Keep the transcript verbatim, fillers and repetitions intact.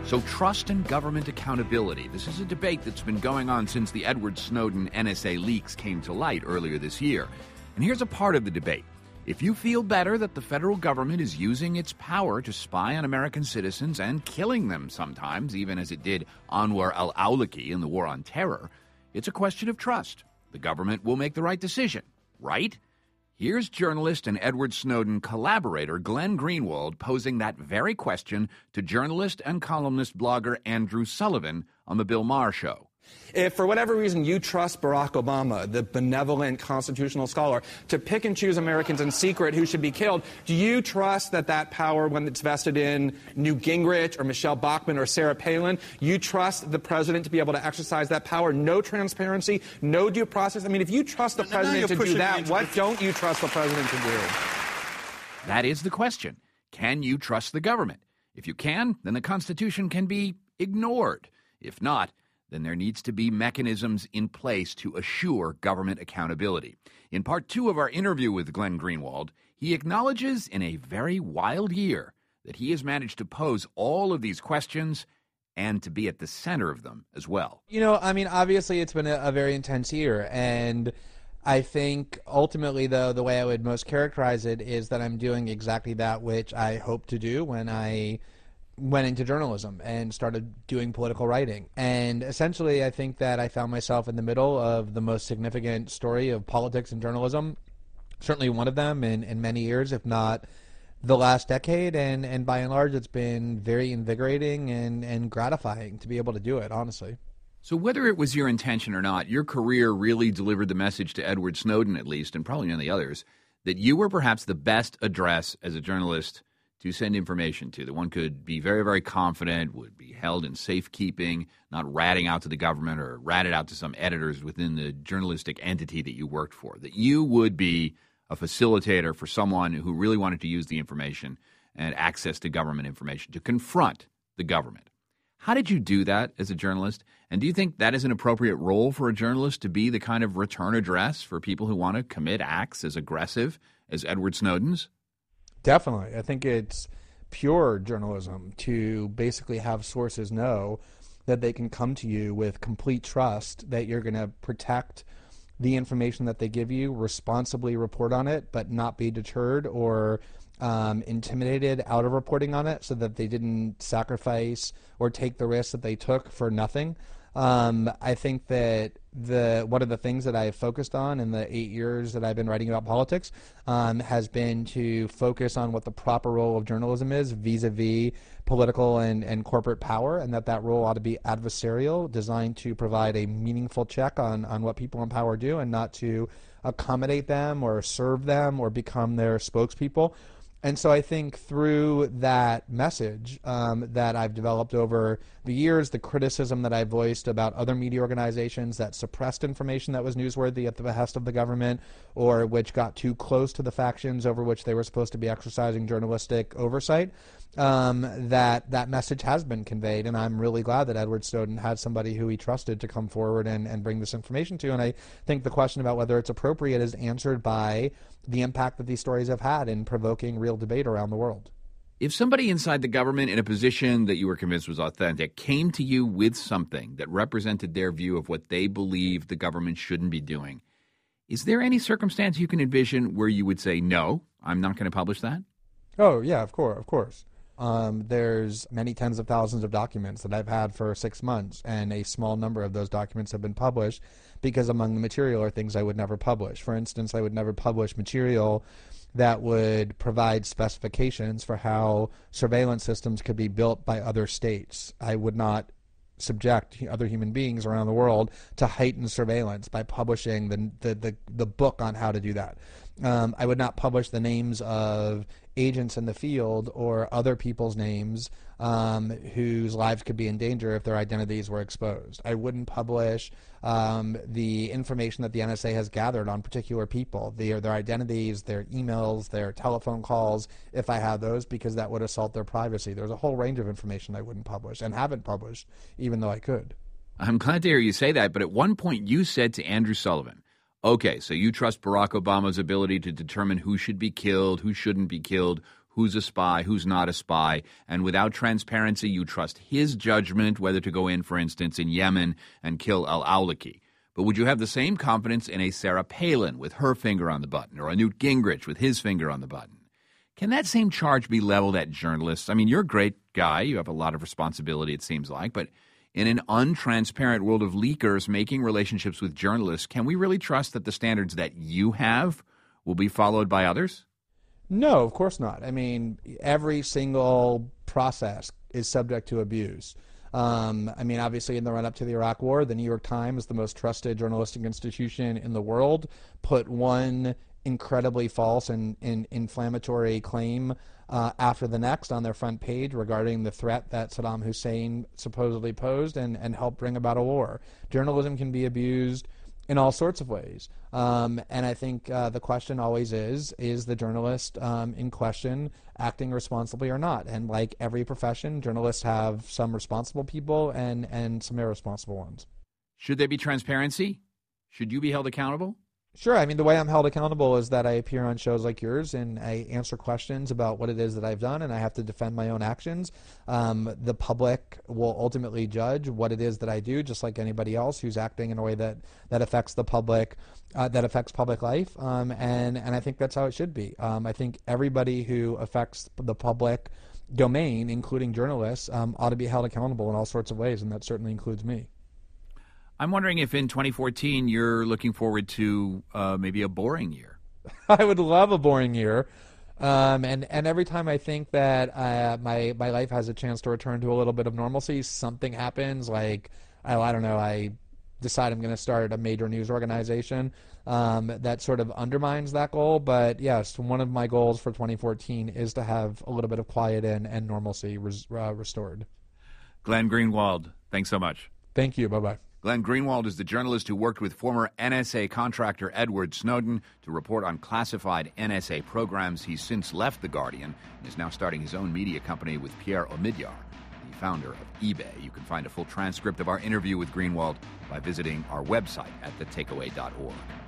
So trust and government accountability. This is a debate that's been going on since the Edward Snowden N S A leaks came to light earlier this year. And here's a part of the debate. If you feel better that the federal government is using its power to spy on American citizens and killing them sometimes, even as it did Anwar al-Awlaki in the War on Terror, it's a question of trust. The government will make the right decision, right? Here's journalist and Edward Snowden collaborator Glenn Greenwald posing that very question to journalist and columnist blogger Andrew Sullivan on The Bill Maher Show. If for whatever reason you trust Barack Obama, the benevolent constitutional scholar, to pick and choose Americans in secret who should be killed, do you trust that that power, when it's vested in Newt Gingrich or Michelle Bachmann or Sarah Palin, you trust the president to be able to exercise that power? No transparency, no due process. I mean, if you trust the no, president to do that, what the... don't you trust the president to do? That is the question. Can you trust the government? If you can, then the Constitution can be ignored. If not, then there needs to be mechanisms in place to assure government accountability. In part two of our interview with Glenn Greenwald, he acknowledges in a very wild year that he has managed to pose all of these questions and to be at the center of them as well. You know, I mean, obviously it's been a, a very intense year, and I think ultimately, though, the way I would most characterize it is that I'm doing exactly that which I hope to do when I went into journalism and started doing political writing. And essentially, I think that I found myself in the middle of the most significant story of politics and journalism, certainly one of them in, in many years, if not the last decade. And, and by and large, it's been very invigorating and, and gratifying to be able to do it, honestly. So whether it was your intention or not, your career really delivered the message to Edward Snowden, at least, and probably none of the others, that you were perhaps the best address as a journalist to send information to, that one could be very, very confident, would be held in safekeeping, not ratting out to the government or ratted out to some editors within the journalistic entity that you worked for, that you would be a facilitator for someone who really wanted to use the information and access to government information to confront the government. How did you do that as a journalist? And do you think that is an appropriate role for a journalist, to be the kind of return address for people who want to commit acts as aggressive as Edward Snowden's? Definitely. I think it's pure journalism to basically have sources know that they can come to you with complete trust that you're going to protect the information that they give you, responsibly report on it, but not be deterred or um, intimidated out of reporting on it, so that they didn't sacrifice or take the risks that they took for nothing. Um, I think that the one of the things that I've focused on in the eight years that I've been writing about politics um, has been to focus on what the proper role of journalism is vis-a-vis political and, and corporate power, and that that role ought to be adversarial, designed to provide a meaningful check on, on what people in power do, and not to accommodate them or serve them or become their spokespeople. And so I think through that message um, that I've developed over the years, the criticism that I voiced about other media organizations that suppressed information that was newsworthy at the behest of the government, or which got too close to the factions over which they were supposed to be exercising journalistic oversight, um, that that message has been conveyed. And I'm really glad that Edward Snowden had somebody who he trusted to come forward and, and bring this information to. And I think the question about whether it's appropriate is answered by the impact that these stories have had in provoking real debate around the world. If somebody inside the government in a position that you were convinced was authentic came to you with something that represented their view of what they believe the government shouldn't be doing, is there any circumstance you can envision where you would say, no, I'm not going to publish that? Oh, yeah, of course, of course. Um, there's many tens of thousands of documents that I've had for six months, and a small number of those documents have been published because among the material are things I would never publish. For instance, I would never publish material that would provide specifications for how surveillance systems could be built by other states. I would not subject other human beings around the world to heightened surveillance by publishing the the, the, the book on how to do that. Um, I would not publish the names of agents in the field or other people's names um, whose lives could be in danger if their identities were exposed. I wouldn't publish um, the information that the N S A has gathered on particular people, their, their identities, their emails, their telephone calls, if I had those, because that would assault their privacy. There's a whole range of information I wouldn't publish and haven't published, even though I could. I'm glad to hear you say that, but at one point you said to Andrew Sullivan, okay, so you trust Barack Obama's ability to determine who should be killed, who shouldn't be killed, who's a spy, who's not a spy. And without transparency, you trust his judgment whether to go in, for instance, in Yemen and kill al-Awlaki. But would you have the same confidence in a Sarah Palin with her finger on the button, or a Newt Gingrich with his finger on the button? Can that same charge be leveled at journalists? I mean, you're a great guy. You have a lot of responsibility, it seems like. But in an untransparent world of leakers making relationships with journalists, can we really trust that the standards that you have will be followed by others? No, of course not. I mean, every single process is subject to abuse. Um, I mean, obviously, in the run-up to the Iraq War, the New York Times, the most trusted journalistic institution in the world, put one incredibly false and, and inflammatory claim uh, after the next on their front page regarding the threat that Saddam Hussein supposedly posed and, and helped bring about a war. Journalism can be abused in all sorts of ways. Um, and I think uh, the question always is, is the journalist um, in question acting responsibly or not? And like every profession, journalists have some responsible people and, and some irresponsible ones. Should there be transparency? Should you be held accountable? Sure. I mean, the way I'm held accountable is that I appear on shows like yours and I answer questions about what it is that I've done, and I have to defend my own actions. Um, the public will ultimately judge what it is that I do, just like anybody else who's acting in a way that, that affects the public, uh, that affects public life. Um, and, and I think that's how it should be. Um, I think everybody who affects the public domain, including journalists, um, ought to be held accountable in all sorts of ways, and that certainly includes me. I'm wondering if in twenty fourteen you're looking forward to uh, maybe a boring year. I would love a boring year. Um, and, and every time I think that uh, my, my life has a chance to return to a little bit of normalcy, something happens. Like, I, I don't know, I decide I'm going to start a major news organization um, that sort of undermines that goal. But yes, one of my goals for twenty fourteen is to have a little bit of quiet and, and normalcy res, uh, restored. Glenn Greenwald, thanks so much. Thank you. Bye-bye. Glenn Greenwald is the journalist who worked with former N S A contractor Edward Snowden to report on classified N S A programs. He's since left The Guardian and is now starting his own media company with Pierre Omidyar, the founder of eBay. You can find a full transcript of our interview with Greenwald by visiting our website at the takeaway dot org.